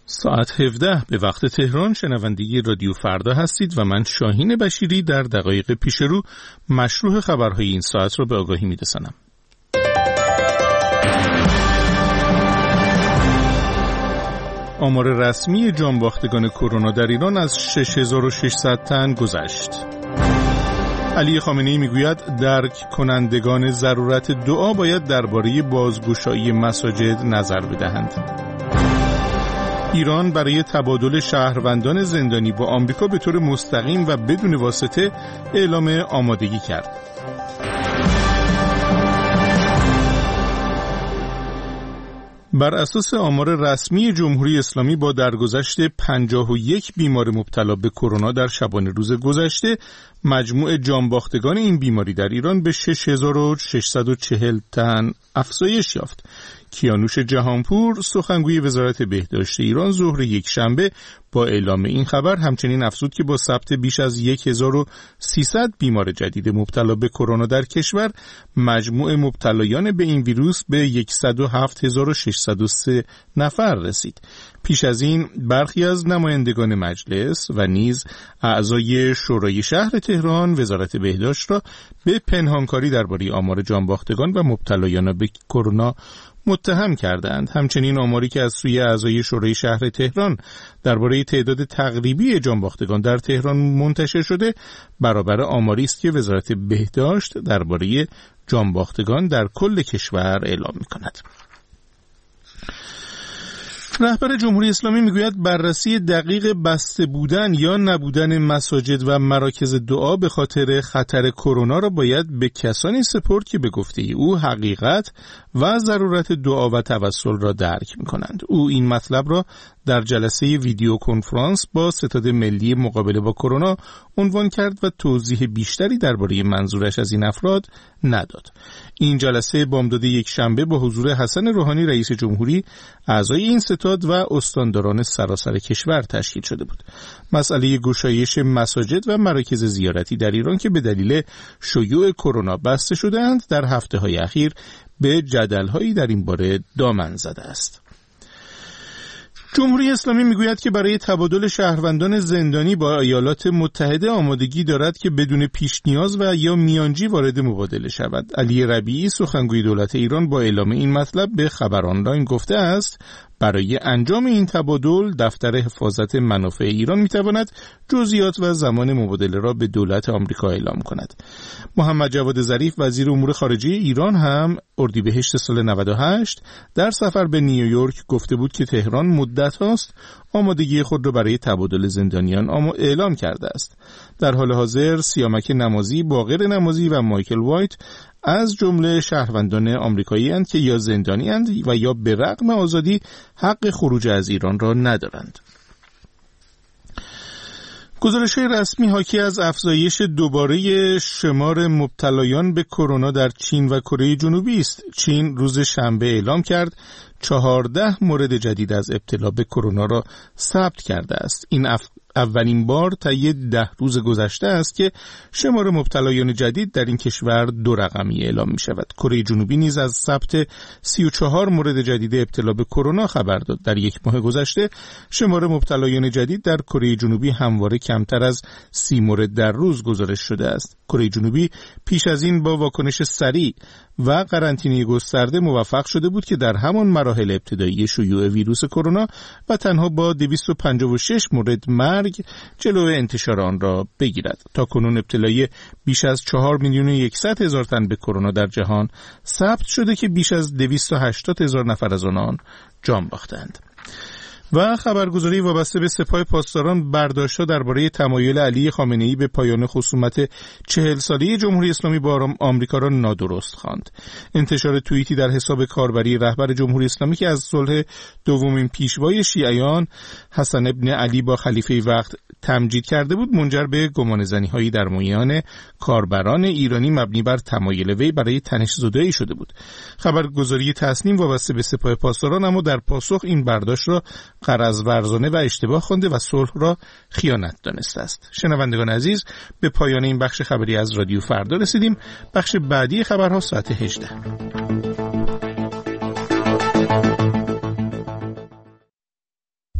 ساعت 17 به وقت تهران شنونده رادیو فردا هستید و من شاهین بشیری در دقایق پیش رو مشروع خبرهای این ساعت را به آگاهی می‌رسانم. آمار رسمی جانباختگان کرونا در ایران از 6600 تن گذشت. علی خامنه‌ای میگوید درک کنندگان ضرورت دعا باید درباره بازگشایی مساجد نظر بدهند. ایران برای تبادل شهروندان زندانی با آمریکا به طور مستقیم و بدون واسطه اعلام آمادگی کرد. بر اساس آمار رسمی جمهوری اسلامی با درگذشت 51 بیمار مبتلا به کرونا در شبانه روز گذشته، مجموع جانباختگان این بیماری در ایران به 6640 تن افزایش یافت. کیانوش جهانپور سخنگوی وزارت بهداشت ایران ظهر یک شنبه با اعلام این خبر همچنین افزود که با ثبت بیش از 1300 بیمار جدید مبتلا به کرونا در کشور، مجموع مبتلایان به این ویروس به 107603 نفر رسید. پیش از این برخی از نمایندگان مجلس و نیز اعضای شورای شهر تهران وزارت بهداشت را به پنهانکاری درباره آمار جانباختگان و مبتلایان به کرونا متهم کردند. همچنین آماری که از سوی اعضای شورای شهر تهران درباره تعداد تقریبی جانباختگان در تهران منتشر شده برابر آماری است که وزارت بهداشت درباره جانباختگان در کل کشور اعلام می‌کند. رهبر جمهوری اسلامی میگوید بررسی دقیق بسته بودن یا نبودن مساجد و مراکز دعا به خاطر خطر کرونا را باید به کسانی سپرد که به گفته او حقیقت و ضرورت دعا و توسل را درک می‌کنند. او این مطلب را در جلسه ویدیو کنفرانس با ستاد ملی مقابله با کرونا عنوان کرد و توضیح بیشتری درباره منظورش از این افراد نداد. این جلسه بامداد یک شنبه با حضور حسن روحانی رئیس جمهوری، اعضای این ستاد و استانداران سراسر کشور تشکیل شده بود. مسئله گشایش مساجد و مراکز زیارتی در ایران که به دلیل شیوع کرونا بسته شده‌اند در هفته‌های اخیر به جدل‌هایی در این باره دامن زده است. جمهوری اسلامی میگوید که برای تبادل شهروندان زندانی با ایالات متحده آمادگی دارد که بدون پیش نیاز و یا میانجی وارد مبادله شود. علی ربیعی سخنگوی دولت ایران با اعلام این مطلب به خبر آنلاین گفته است برای انجام این تبادل دفتر حفاظت منافع ایران میتواند جزئیات و زمان مبادله را به دولت آمریکا اعلام کند. محمد جواد ظریف وزیر امور خارجه ایران هم اردیبهشت سال 98 در سفر به نیویورک گفته بود که تهران مدت هاست آمادگی خود را برای تبادل زندانیان اعلام کرده است. در حال حاضر سیامک نمازی، باقر نمازی و مایکل وایت از جمله شهروندان آمریکایی اند که یا زندانی اند و یا به رغم آزادی حق خروج از ایران را ندارند. گزارش‌های رسمی حاکی از افزایش دوباره شمار مبتلایان به کرونا در چین و کره جنوبی است. چین روز شنبه اعلام کرد 14 مورد جدید از ابتلا به کرونا را ثبت کرده است. این اولین بار طی 10 روز گذشته است که شمار مبتلایان جدید در این کشور 2 رقمی اعلام می شود. کره جنوبی نیز از ثبت 34 مورد جدید ابتلا به کرونا خبر داد. در یک ماه گذشته شمار مبتلایان جدید در کره جنوبی همواره کمتر از 30 مورد در روز گزارش شده است. کره جنوبی پیش از این با واکنش سریع و قرنطینه گسترده موفق شده بود که در همان مراحل ابتدایی شیوع ویروس کرونا و تنها با 256 مورد مرگ جلو انتشار آن را بگیرد. تا کنون ابتلای بیش از 4,100,000 تن به کرونا در جهان ثبت شده که بیش از 280,000 نفر از آنان جان باختند. و خبرگزاری وابسته به سپاه پاسداران برداشت‌ها درباره تمایل علی خامنه‌ای به پایان خصومت 40 ساله جمهوری اسلامی با آمریکا را نادرست خواند. انتشار توییتی در حساب کاربری رهبر جمهوری اسلامی که از صلح دومین پیشوای شیعیان حسن ابن علی با خلیفه وقت تمجید کرده بود منجر به گمانه‌زنی‌هایی در میان کاربران ایرانی مبنی بر تمایل وی برای تنش‌زدایی شده بود. خبرگزاری تصنیم وابسته به سپاه پاسداران اما در پاسخ این برداشت را غرض ورزانه و اشتباه خوانده و صلح را خیانت دانسته است. شنوندگان عزیز، به پایان این بخش خبری از رادیو فردا رسیدیم. بخش بعدی خبرها ساعت 18.